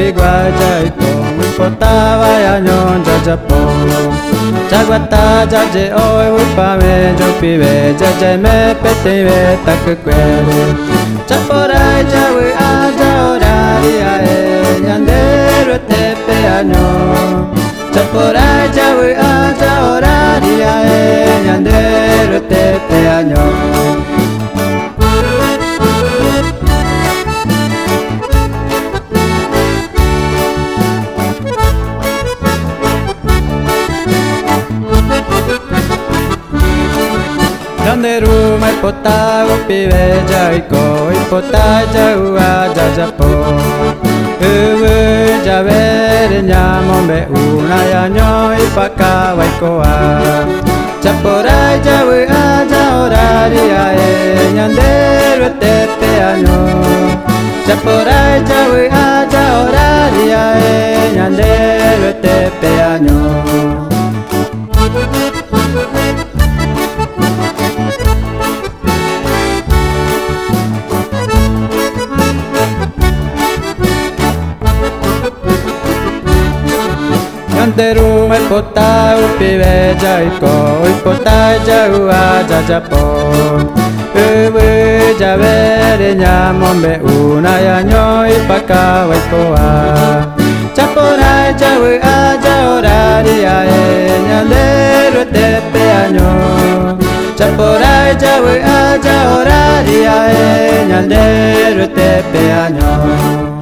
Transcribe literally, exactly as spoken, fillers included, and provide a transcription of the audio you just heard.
biguaja y con importaba ya no ya japo Chaguata ya je hoy upame yo pibe ya ya me pete ve tak kwere Chaporai ya we aja orari ae nyandero te pe año Chaporai ya we aja orari ae nyandero te pe año Yanderu mai pota pibe jaiko ipota jaua jajapo Uwe javere nyamombe una yanyo ipaka waikoa Chaporai jawe aja orari ae nyanderu tepe anyo Chaporai jawe aja orari ae nyanderu tepe anyo Yanderu mai pota upibe jaiko ipota jaua jajapo Uwe javere nyamombe una yanyo ipaka waikoa Chaporai jawe aja orari ae nyanderu tepe anyo Chaporai jawe aja orari ae nyanderu tepe anyo